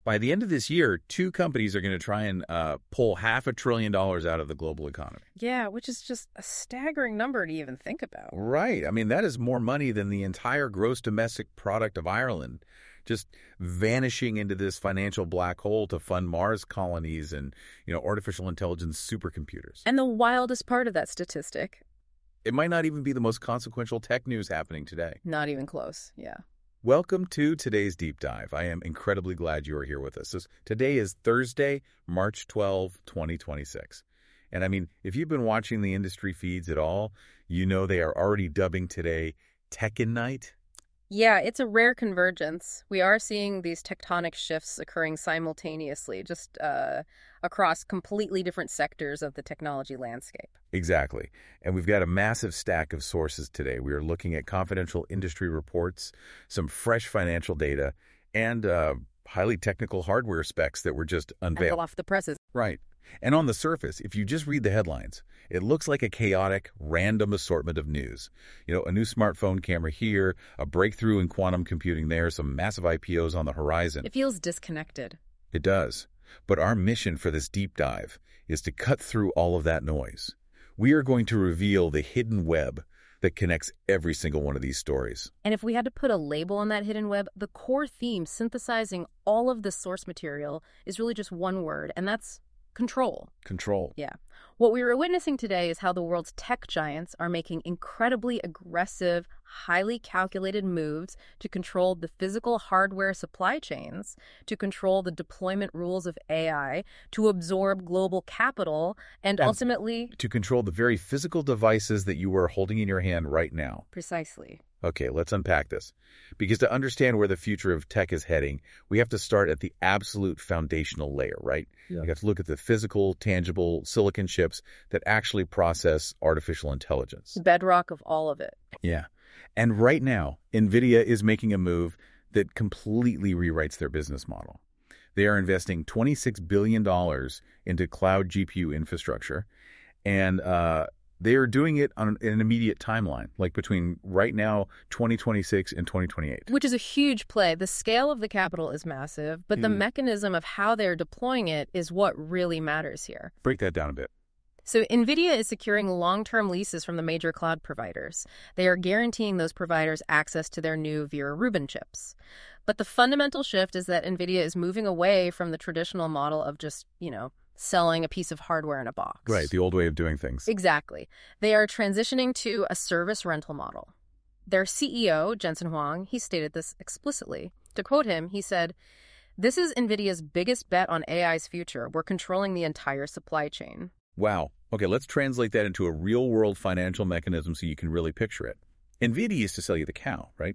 By the end of this year, two companies are going to try and pull $500 billion out of the global economy. Yeah, which is just a staggering number to even think about. Right. I mean, that is more money than the entire gross domestic product of Ireland, just vanishing into this financial black hole to fund Mars colonies and, artificial intelligence supercomputers. And the wildest part of that statistic, it might not even be the most consequential tech news happening today. Not even close, yeah. Welcome to today's Deep Dive. I am incredibly glad you are here with us. Today is Thursday, March 12, 2026. And I mean, if you've been watching the industry feeds at all, you know they are already dubbing today Tekken Night. Yeah, it's a rare convergence. We are seeing these tectonic shifts occurring simultaneously, just across completely different sectors of the technology landscape. Exactly. And we've got a massive stack of sources today. We are looking at confidential industry reports, some fresh financial data, and highly technical hardware specs that were just unveiled. Off the presses. Right. And on the surface, if you just read the headlines, it looks like a chaotic, random assortment of news. A new smartphone camera here, a breakthrough in quantum computing there, some massive IPOs on the horizon. It feels disconnected. It does. But our mission for this deep dive is to cut through all of that noise. We are going to reveal the hidden web that connects every single one of these stories. And if we had to put a label on that hidden web, the core theme synthesizing all of the source material is really just one word, and that's control. Control. Yeah. What we were witnessing today is how the world's tech giants are making incredibly aggressive, highly calculated moves to control the physical hardware supply chains, to control the deployment rules of AI, to absorb global capital, and ultimately to control the very physical devices that you are holding in your hand right now. Precisely. Okay, let's unpack this. Because to understand where the future of tech is heading, we have to start at the absolute foundational layer, right? Yeah. We have to look at the physical, tangible silicon chips that actually process artificial intelligence. The bedrock of all of it. Yeah. And right now, NVIDIA is making a move that completely rewrites their business model. They are investing $26 billion into cloud GPU infrastructure, and they are doing it on an immediate timeline, like between right now, 2026 and 2028. Which is a huge play. The scale of the capital is massive, but the mechanism of how they're deploying it is what really matters here. Break that down a bit. So NVIDIA is securing long-term leases from the major cloud providers. They are guaranteeing those providers access to their new Vera Rubin chips. But the fundamental shift is that NVIDIA is moving away from the traditional model of just, selling a piece of hardware in a box. Right, the old way of doing things. Exactly. They are transitioning to a service rental model. Their CEO, Jensen Huang, he stated this explicitly. To quote him, he said, "This is NVIDIA's biggest bet on AI's future. We're controlling the entire supply chain." Wow. Okay, let's translate that into a real-world financial mechanism so you can really picture it. NVIDIA used to sell you the cow, right?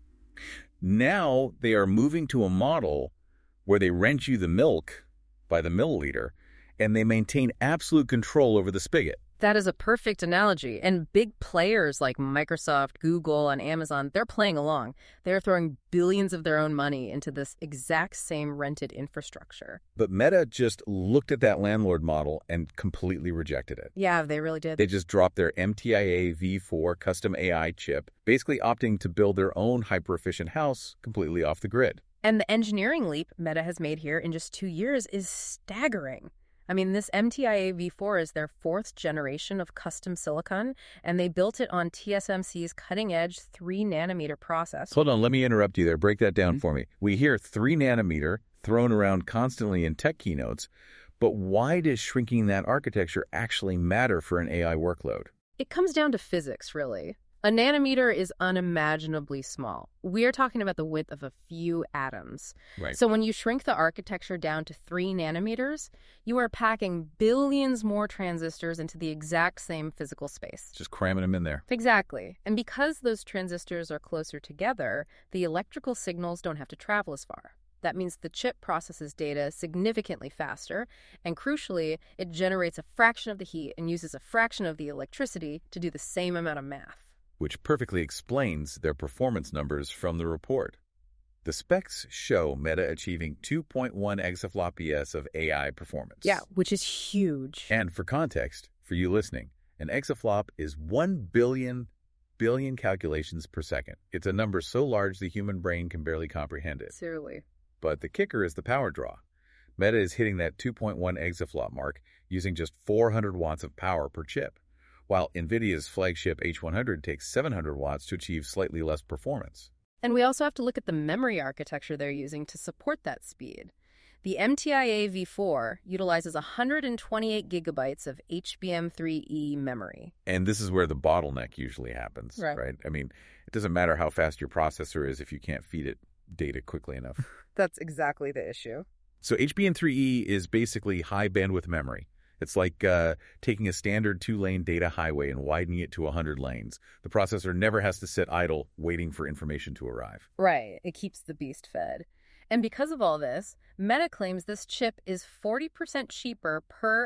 Now they are moving to a model where they rent you the milk by the milliliter, and they maintain absolute control over the spigot. That is a perfect analogy. And big players like Microsoft, Google, and Amazon, they're playing along. They're throwing billions of their own money into this exact same rented infrastructure. But Meta just looked at that landlord model and completely rejected it. Yeah, they really did. They just dropped their MTIA V4 custom AI chip, basically opting to build their own hyper-efficient house completely off the grid. And the engineering leap Meta has made here in just 2 years is staggering. I mean, this MTIA V4 is their 4th generation of custom silicon, and they built it on TSMC's cutting-edge 3-nanometer process. Hold on, let me interrupt you there. Break that down for me. We hear 3-nanometer thrown around constantly in tech keynotes, but why does shrinking that architecture actually matter for an AI workload? It comes down to physics, really. A nanometer is unimaginably small. We are talking about the width of a few atoms. Right. So when you shrink the architecture down to 3 nanometers, you are packing billions more transistors into the exact same physical space. Just cramming them in there. Exactly. And because those transistors are closer together, the electrical signals don't have to travel as far. That means the chip processes data significantly faster, and crucially, it generates a fraction of the heat and uses a fraction of the electricity to do the same amount of math. Which perfectly explains their performance numbers from the report. The specs show Meta achieving 2.1 exaflop PS of AI performance. Yeah, which is huge. And for context, for you listening, an exaflop is 1 billion calculations per second. It's a number so large the human brain can barely comprehend it. Seriously. But the kicker is the power draw. Meta is hitting that 2.1 exaflop mark using just 400 watts of power per chip, while NVIDIA's flagship H100 takes 700 watts to achieve slightly less performance. And we also have to look at the memory architecture they're using to support that speed. The MTIA V4 utilizes 128 gigabytes of HBM3E memory. And this is where the bottleneck usually happens, right? I mean, it doesn't matter how fast your processor is if you can't feed it data quickly enough. That's exactly the issue. So HBM3E is basically high bandwidth memory. It's like taking a standard 2-lane data highway and widening it to 100 lanes. The processor never has to sit idle waiting for information to arrive. Right. It keeps the beast fed. And because of all this, Meta claims this chip is 40% cheaper per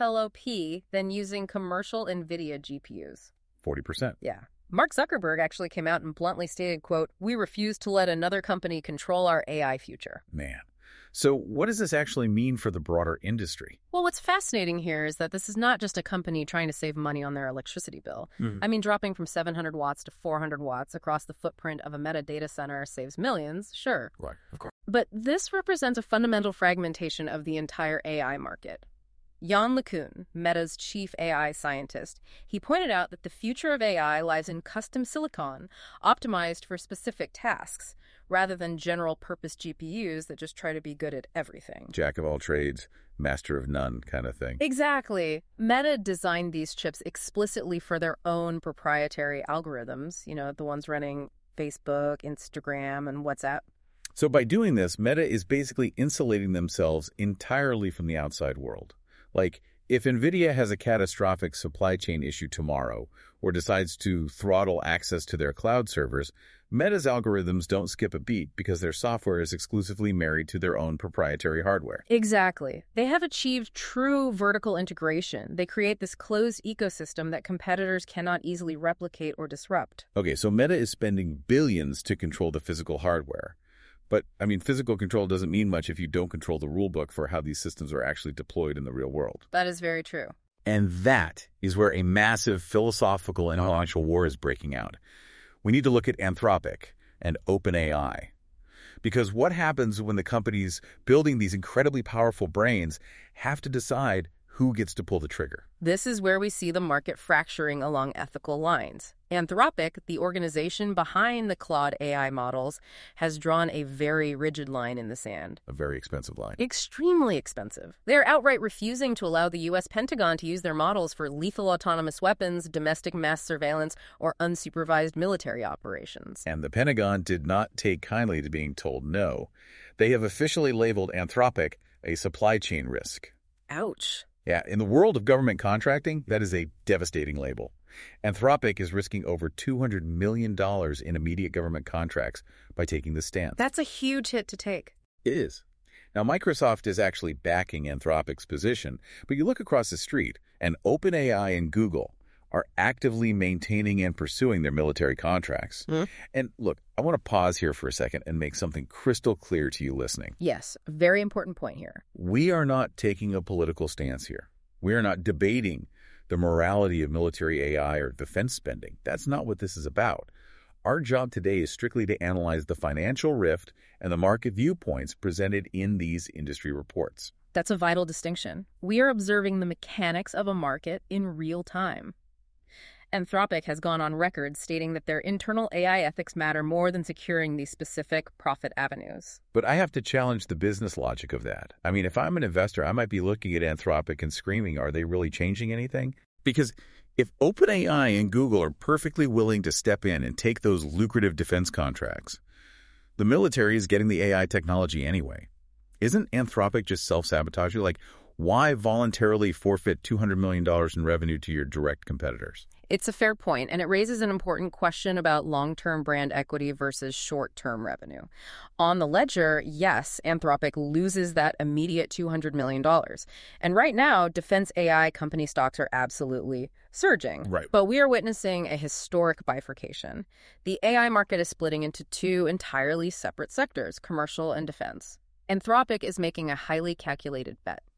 FLOP than using commercial NVIDIA GPUs. 40%. Yeah. Mark Zuckerberg actually came out and bluntly stated, quote, "We refuse to let another company control our AI future." Man. So what does this actually mean for the broader industry? Well, what's fascinating here is that this is not just a company trying to save money on their electricity bill. I mean, dropping from 700 watts to 400 watts across the footprint of a Meta data center saves millions, sure. Right, of course. But this represents a fundamental fragmentation of the entire AI market. Yann LeCun, Meta's chief AI scientist, he pointed out that the future of AI lies in custom silicon optimized for specific tasks, rather than general-purpose GPUs that just try to be good at everything. Jack of all trades, master of none kind of thing. Exactly. Meta designed these chips explicitly for their own proprietary algorithms, the ones running Facebook, Instagram, and WhatsApp. So by doing this, Meta is basically insulating themselves entirely from the outside world. Like, if NVIDIA has a catastrophic supply chain issue tomorrow or decides to throttle access to their cloud servers, Meta's algorithms don't skip a beat because their software is exclusively married to their own proprietary hardware. Exactly. They have achieved true vertical integration. They create this closed ecosystem that competitors cannot easily replicate or disrupt. Okay, so Meta is spending billions to control the physical hardware. But, I mean, physical control doesn't mean much if you don't control the rulebook for how these systems are actually deployed in the real world. That is very true. And that is where a massive philosophical and intellectual war is breaking out. We need to look at Anthropic and OpenAI. Because what happens when the companies building these incredibly powerful brains have to decide who gets to pull the trigger? This is where we see the market fracturing along ethical lines. Anthropic, the organization behind the Claude AI models, has drawn a very rigid line in the sand. A very expensive line. Extremely expensive. They're outright refusing to allow the U.S. Pentagon to use their models for lethal autonomous weapons, domestic mass surveillance, or unsupervised military operations. And the Pentagon did not take kindly to being told no. They have officially labeled Anthropic a supply chain risk. Ouch. Yeah, in the world of government contracting, that is a devastating label. Anthropic is risking over $200 million in immediate government contracts by taking this stance. That's a huge hit to take. It is. Now, Microsoft is actually backing Anthropic's position, but you look across the street, and OpenAI and Google are actively maintaining and pursuing their military contracts. And look, I want to pause here for a second and make something crystal clear to you listening. Yes, a very important point here. We are not taking a political stance here. We are not debating the morality of military AI or defense spending. That's not what this is about. Our job today is strictly to analyze the financial rift and the market viewpoints presented in these industry reports. That's a vital distinction. We are observing the mechanics of a market in real time. Anthropic has gone on record stating that their internal AI ethics matter more than securing these specific profit avenues. But I have to challenge the business logic of that. I mean, if I'm an investor, I might be looking at Anthropic and screaming, are they really changing anything? Because if OpenAI and Google are perfectly willing to step in and take those lucrative defense contracts, the military is getting the AI technology anyway. Isn't Anthropic just self-sabotaging? Like, why voluntarily forfeit $200 million in revenue to your direct competitors? It's a fair point, and it raises an important question about long-term brand equity versus short-term revenue. On the ledger, yes, Anthropic loses that immediate $200 million. And right now, defense AI company stocks are absolutely surging. Right. But we are witnessing a historic bifurcation. The AI market is splitting into two entirely separate sectors, commercial and defense. Anthropic is making a highly calculated bet.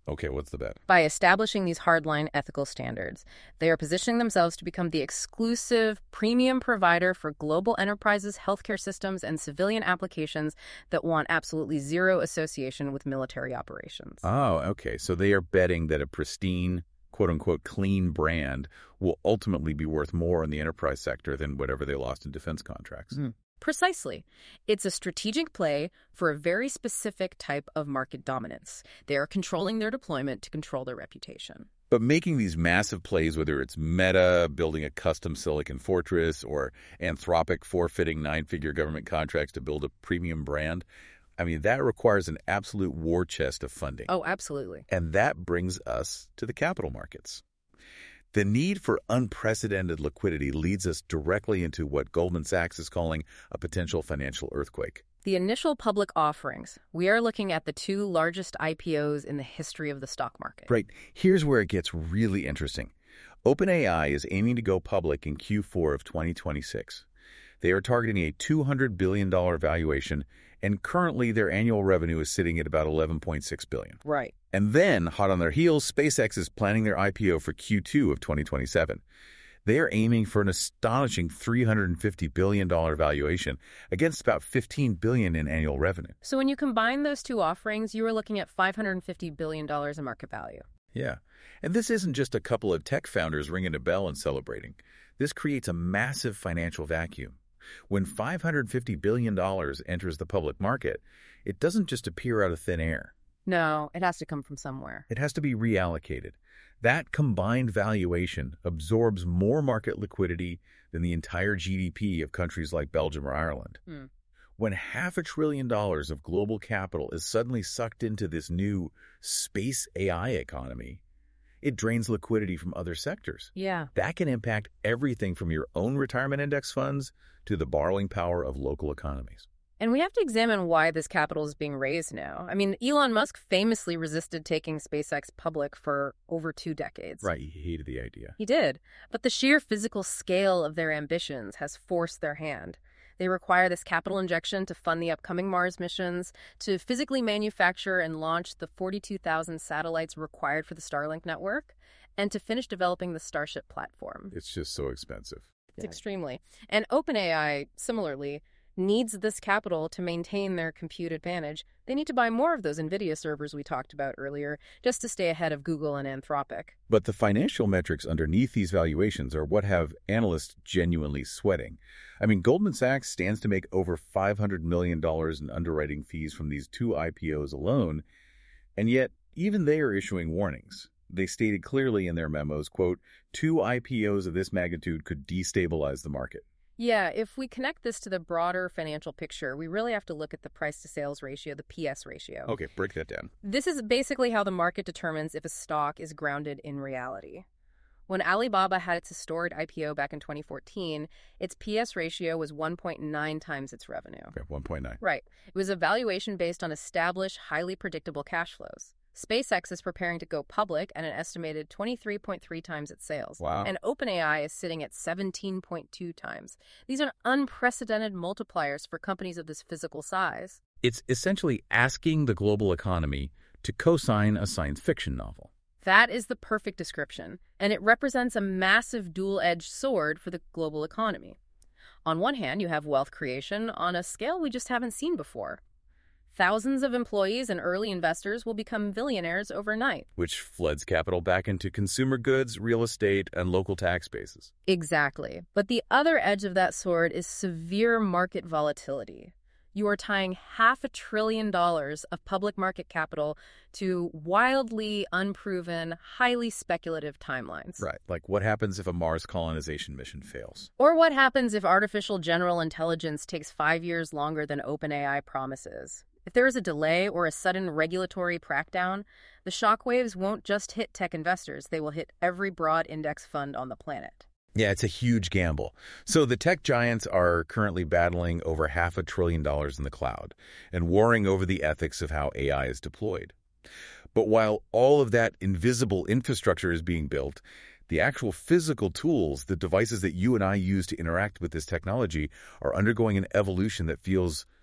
Okay, what's the bet? By establishing these hardline ethical standards, they are positioning themselves to become the exclusive premium provider for global enterprises, healthcare systems, and civilian applications that want absolutely zero association with military operations. Oh, okay. So they are betting that a pristine, quote-unquote, clean brand will ultimately be worth more in the enterprise sector than whatever they lost in defense contracts. Precisely. It's a strategic play for a very specific type of market dominance. They are controlling their deployment to control their reputation. But making these massive plays, whether it's Meta building a custom silicon fortress or Anthropic forfeiting nine-figure government contracts to build a premium brand, I mean, that requires an absolute war chest of funding. Oh, absolutely. And that brings us to the capital markets. The need for unprecedented liquidity leads us directly into what Goldman Sachs is calling a potential financial earthquake. The initial public offerings, we are looking at the two largest IPOs in the history of the stock market. Right. Here's where it gets really interesting. OpenAI is aiming to go public in Q4 of 2026. They are targeting a $200 billion valuation, and currently their annual revenue is sitting at about $11.6 billion. Right. And then, hot on their heels, SpaceX is planning their IPO for Q2 of 2027. They are aiming for an astonishing $350 billion valuation against about $15 billion in annual revenue. So when you combine those two offerings, you are looking at $550 billion in market value. Yeah. And this isn't just a couple of tech founders ringing a bell and celebrating. This creates a massive financial vacuum. When $550 billion enters the public market, it doesn't just appear out of thin air. No, it has to come from somewhere. It has to be reallocated. That combined valuation absorbs more market liquidity than the entire GDP of countries like Belgium or Ireland. When $500 billion of global capital is suddenly sucked into this new space AI economy, it drains liquidity from other sectors. Yeah. That can impact everything from your own retirement index funds to the borrowing power of local economies. And we have to examine why this capital is being raised now. I mean, Elon Musk famously resisted taking SpaceX public for over 2 decades. Right, he hated the idea. He did. But the sheer physical scale of their ambitions has forced their hand. They require this capital injection to fund the upcoming Mars missions, to physically manufacture and launch the 42,000 satellites required for the Starlink network, and to finish developing the Starship platform. It's just so expensive. It's extremely. And OpenAI, similarly, needs this capital to maintain their compute advantage. They need to buy more of those NVIDIA servers we talked about earlier just to stay ahead of Google and Anthropic. But the financial metrics underneath these valuations are what have analysts genuinely sweating. I mean, Goldman Sachs stands to make over $500 million in underwriting fees from these 2 IPOs alone, and yet even they are issuing warnings. They stated clearly in their memos, quote, 2 IPOs of this magnitude could destabilize the market. Yeah, if we connect this to the broader financial picture, we really have to look at the price-to-sales ratio, the PS ratio. Okay, break that down. This is basically how the market determines if a stock is grounded in reality. When Alibaba had its historic IPO back in 2014, its PS ratio was 1.9 times its revenue. Okay, 1.9. Right. It was a valuation based on established, highly predictable cash flows. SpaceX is preparing to go public at an estimated 23.3 times its sales. Wow. And OpenAI is sitting at 17.2 times. These are unprecedented multipliers for companies of this physical size. It's essentially asking the global economy to co-sign a science fiction novel. That is the perfect description, and it represents a massive dual-edged sword for the global economy. On one hand, you have wealth creation on a scale we just haven't seen before. Thousands of employees and early investors will become billionaires overnight. Which floods capital back into consumer goods, real estate, and local tax bases. Exactly. But the other edge of that sword is severe market volatility. You are tying $500 billion of public market capital to wildly unproven, highly speculative timelines. Right, like what happens if a Mars colonization mission fails? Or what happens if artificial general intelligence takes 5 years longer than OpenAI promises? If there is a delay or a sudden regulatory crackdown, the shockwaves won't just hit tech investors, they will hit every broad index fund on the planet. Yeah, it's a huge gamble. So the tech giants are currently battling over $500 billion in the cloud and warring over the ethics of how AI is deployed. But while all of that invisible infrastructure is being built, the actual physical tools, the devices that you and I use to interact with this technology, are undergoing an evolution that feels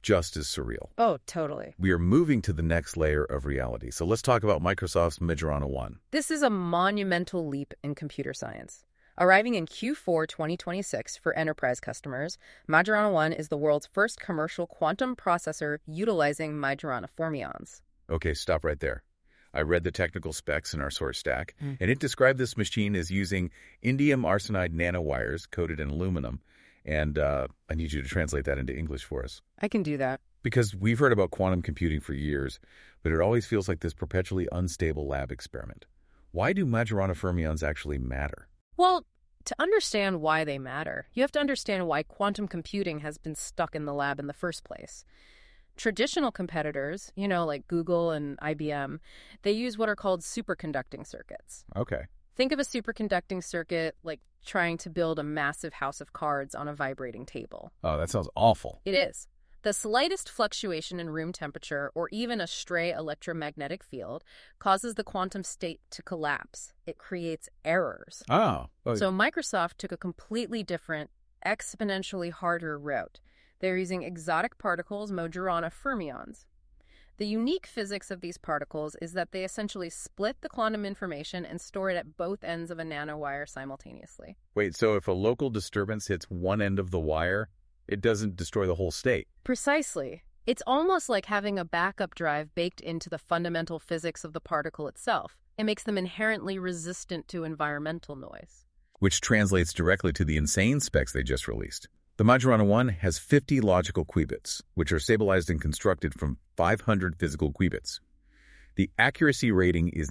just as surreal. Oh, totally. We are moving to the next layer of reality. So let's talk about Microsoft's Majorana 1. This is a monumental leap in computer science. Arriving in Q4 2026 for enterprise customers, Majorana 1 is the world's first commercial quantum processor utilizing Majorana fermions. Okay, stop right there. I read the technical specs in our source stack, and it described this machine as using indium arsenide nanowires coated in aluminum. And I need you to translate that into English for us. I can do that. Because we've heard about quantum computing for years, but it always feels like this perpetually unstable lab experiment. Why do Majorana fermions actually matter? Well, to understand why they matter, you have to understand why quantum computing has been stuck in the lab in the first place. Traditional competitors, like Google and IBM, they use what are called superconducting circuits. Okay. Think of a superconducting circuit like trying to build a massive house of cards on a vibrating table. Oh, that sounds awful. It is. The slightest fluctuation in room temperature or even a stray electromagnetic field causes the quantum state to collapse. It creates errors. Oh. So Microsoft took a completely different, exponentially harder route. They're using exotic particles, Majorana fermions. The unique physics of these particles is that they essentially split the quantum information and store it at both ends of a nanowire simultaneously. Wait, so if a local disturbance hits one end of the wire, it doesn't destroy the whole state? Precisely. It's almost like having a backup drive baked into the fundamental physics of the particle itself. It makes them inherently resistant to environmental noise. Which translates directly to the insane specs they just released. The Majorana 1 has 50 logical qubits, which are stabilized and constructed from 500 physical qubits. The accuracy rating is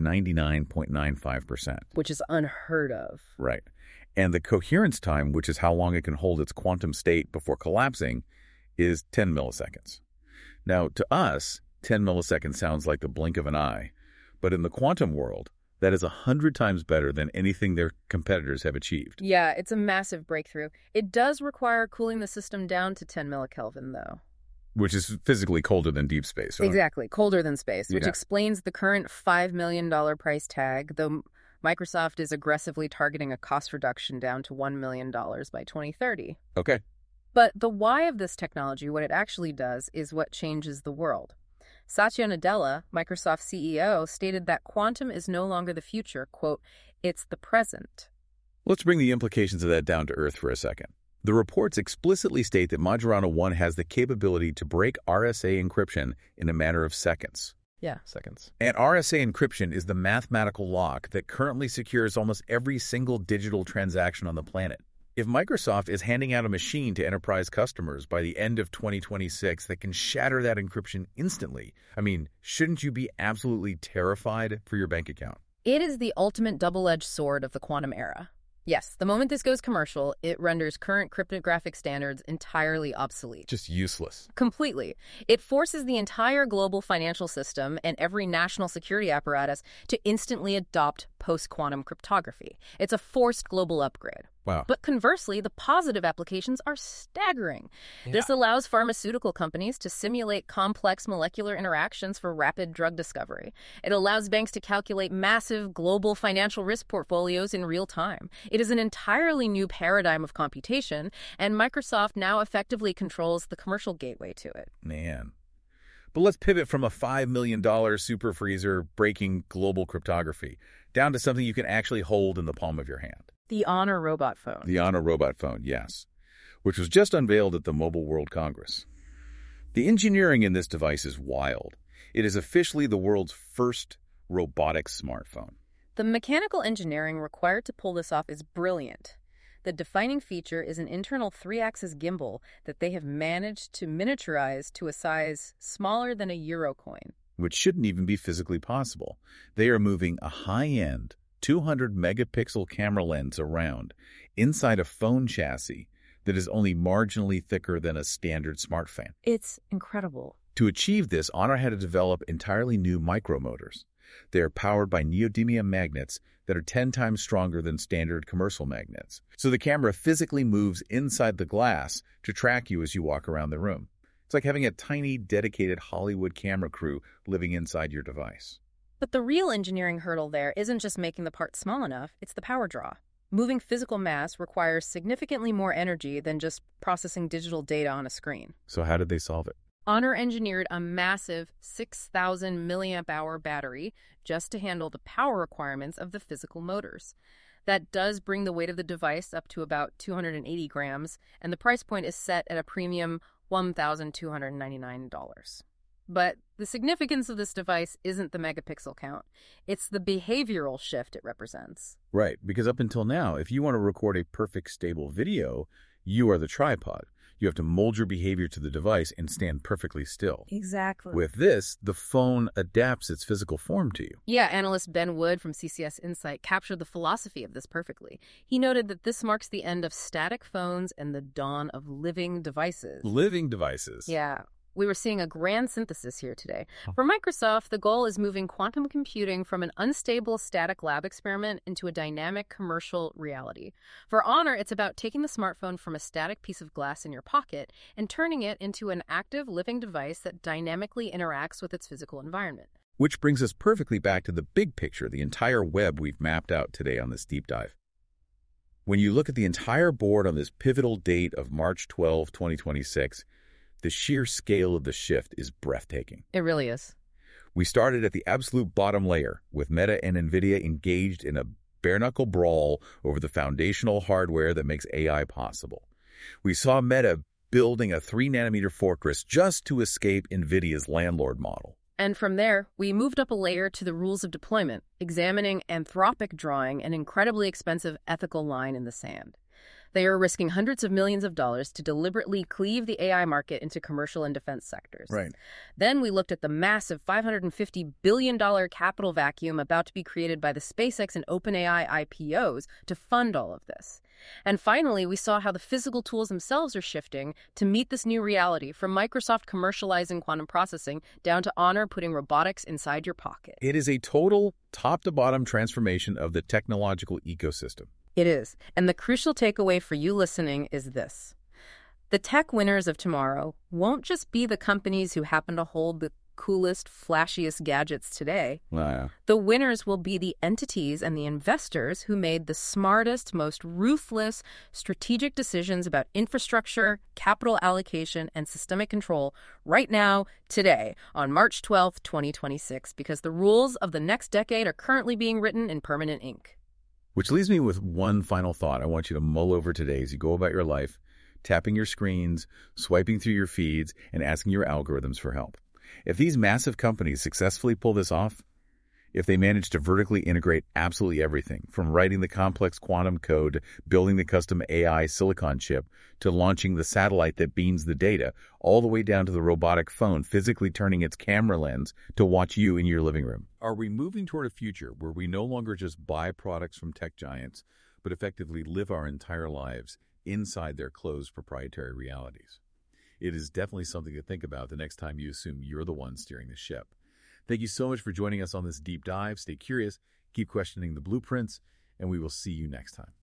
99.95%. Which is unheard of. Right. And the coherence time, which is how long it can hold its quantum state before collapsing, is 10 milliseconds. Now, to us, 10 milliseconds sounds like the blink of an eye, but in the quantum world, that is 100 times better than anything their competitors have achieved. Yeah, it's a massive breakthrough. It does require cooling the system down to 10 millikelvin, though. Which is physically colder than deep space, right? Exactly, colder than space, which Yeah. explains the current $5 million price tag, though Microsoft is aggressively targeting a cost reduction down to $1 million by 2030. Okay. But the why of this technology, what it actually does, is what changes the world. Satya Nadella, Microsoft CEO, stated that quantum is no longer the future, quote, it's the present. Let's bring the implications of that down to earth for a second. The reports explicitly state that Majorana 1 has the capability to break RSA encryption in a matter of seconds. Yeah. Seconds. And RSA encryption is the mathematical lock that currently secures almost every single digital transaction on the planet. If Microsoft is handing out a machine to enterprise customers by the end of 2026 that can shatter that encryption instantly, shouldn't you be absolutely terrified for your bank account? It is the ultimate double-edged sword of the quantum era. Yes, the moment this goes commercial, it renders current cryptographic standards entirely obsolete. Just useless. Completely. It forces the entire global financial system and every national security apparatus to instantly adopt post-quantum cryptography. It's a forced global upgrade. Wow. But conversely, the positive applications are staggering. This allows pharmaceutical companies to simulate complex molecular interactions for rapid drug discovery. It allows banks to calculate massive global financial risk portfolios in real time. It is an entirely new paradigm of computation, and Microsoft now effectively controls the commercial gateway to it. Man. But let's pivot from a $5 million super freezer breaking global cryptography down to something you can actually hold in the palm of your hand. The Honor robot phone. The Honor robot phone, yes, which was just unveiled at the Mobile World Congress. The engineering in this device is wild. It is officially the world's first robotic smartphone. The mechanical engineering required to pull this off is brilliant. The defining feature is an internal 3-axis gimbal that they have managed to miniaturize to a size smaller than a euro coin. Which shouldn't even be physically possible. They are moving a high-end 200-megapixel camera lens around inside a phone chassis that is only marginally thicker than a standard smartphone. It's incredible. To achieve this, Honor had to develop entirely new micromotors. They are powered by neodymium magnets that are 10 times stronger than standard commercial magnets. So the camera physically moves inside the glass to track you as you walk around the room. It's like having a tiny, dedicated Hollywood camera crew living inside your device. But the real engineering hurdle there isn't just making the part small enough, it's the power draw. Moving physical mass requires significantly more energy than just processing digital data on a screen. So how did they solve it? Honor engineered a massive 6,000 milliamp hour battery just to handle the power requirements of the physical motors. That does bring the weight of the device up to about 280 grams, and the price point is set at a premium $1,299. But the significance of this device isn't the megapixel count. It's the behavioral shift it represents. Right, because up until now, if you want to record a perfect, stable video, you are the tripod. You have to mold your behavior to the device and stand perfectly still. Exactly. With this, the phone adapts its physical form to you. Yeah, analyst Ben Wood from CCS Insight captured the philosophy of this perfectly. He noted that this marks the end of static phones and the dawn of living devices. Living devices. Yeah. We were seeing a grand synthesis here today. For Microsoft, the goal is moving quantum computing from an unstable static lab experiment into a dynamic commercial reality. For Honor, it's about taking the smartphone from a static piece of glass in your pocket and turning it into an active living device that dynamically interacts with its physical environment. Which brings us perfectly back to the big picture, the entire web we've mapped out today on this deep dive. When you look at the entire board on this pivotal date of March 12, 2026, the sheer scale of the shift is breathtaking. It really is. We started at the absolute bottom layer, with Meta and NVIDIA engaged in a bare-knuckle brawl over the foundational hardware that makes AI possible. We saw Meta building a 3-nanometer fortress just to escape NVIDIA's landlord model. And from there, we moved up a layer to the rules of deployment, examining Anthropic drawing an incredibly expensive ethical line in the sand. They are risking hundreds of millions of dollars to deliberately cleave the AI market into commercial and defense sectors. Right. Then we looked at the massive $550 billion capital vacuum about to be created by the SpaceX and OpenAI IPOs to fund all of this. And finally, we saw how the physical tools themselves are shifting to meet this new reality, from Microsoft commercializing quantum processing down to Honor putting robotics inside your pocket. It is a total top-to-bottom transformation of the technological ecosystem. It is. And the crucial takeaway for you listening is this. The tech winners of tomorrow won't just be the companies who happen to hold the coolest, flashiest gadgets today. The winners will be the entities and the investors who made the smartest, most ruthless, strategic decisions about infrastructure, capital allocation, and systemic control right now, today, on March 12th, 2026, because the rules of the next decade are currently being written in permanent ink. Which leaves me with one final thought I want you to mull over today as you go about your life, tapping your screens, swiping through your feeds, and asking your algorithms for help. If these massive companies successfully pull this off, if they manage to vertically integrate absolutely everything, from writing the complex quantum code, building the custom AI silicon chip, to launching the satellite that beams the data, all the way down to the robotic phone physically turning its camera lens to watch you in your living room. Are we moving toward a future where we no longer just buy products from tech giants, but effectively live our entire lives inside their closed proprietary realities? It is definitely something to think about the next time you assume you're the one steering the ship. Thank you so much for joining us on this deep dive. Stay curious, keep questioning the blueprints, and we will see you next time.